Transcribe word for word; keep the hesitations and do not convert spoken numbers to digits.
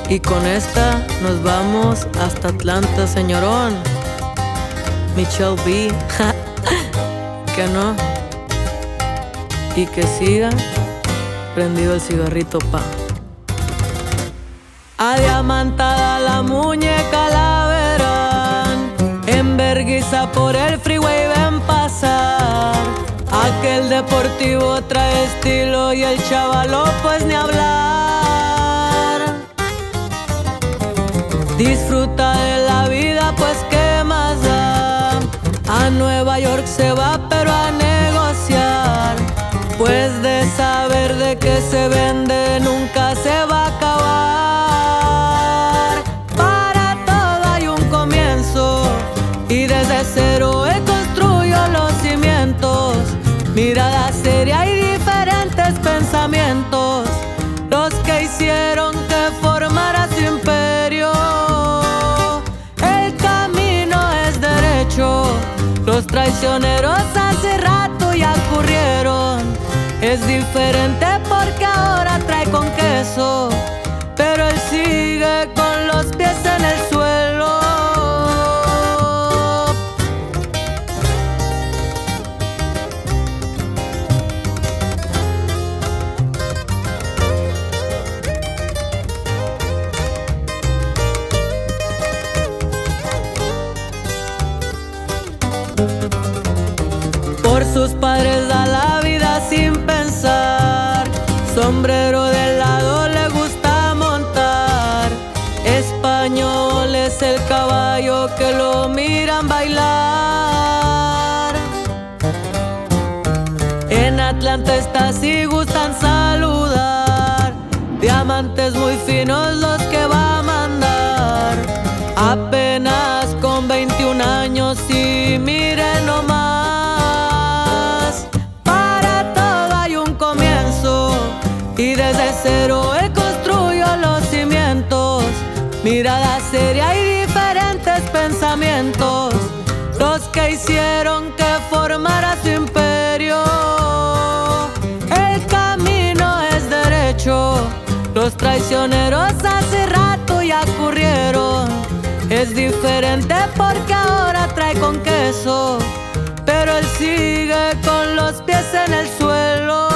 Y con esta nos vamos hasta Atlanta, señorón. Michelle B. Que no. Y que siga prendido el cigarrito, pa. Adiamantada la muñeca la verán, en vergüenza por el freeway ven pasar. Aquel deportivo trae estilo y el chavalo pues ni hablar. Disfruta de la vida pues qué más da. A Nueva York se va pero a negociar, pues de saber de que se vende nunca se va a acabar. Para todo hay un comienzo y desde cero él construyó los cimientos. Mirada seria y diferentes pensamientos, los que hicieron que formara su imperio. El camino es derecho, los traicioneros hace rato ya ocurrieron. Es diferente porque ahora trae con queso, pero él sigue con los pies en el suelo. Por sus padres da la vida sin pensar, sombrero de lado le gusta montar. Español es el caballo que lo miran bailar. En Atlanta está si gustan saludar, diamantes muy finos los que va a mandar. Apenas con veintiún años y miren nomás. Y desde cero él construyó los cimientos. Mirada seria y diferentes pensamientos, los que hicieron que formara su imperio. El camino es derecho, los traicioneros hace rato ya ocurrieron. Es diferente porque ahora trae con queso, pero él sigue con los pies en el suelo.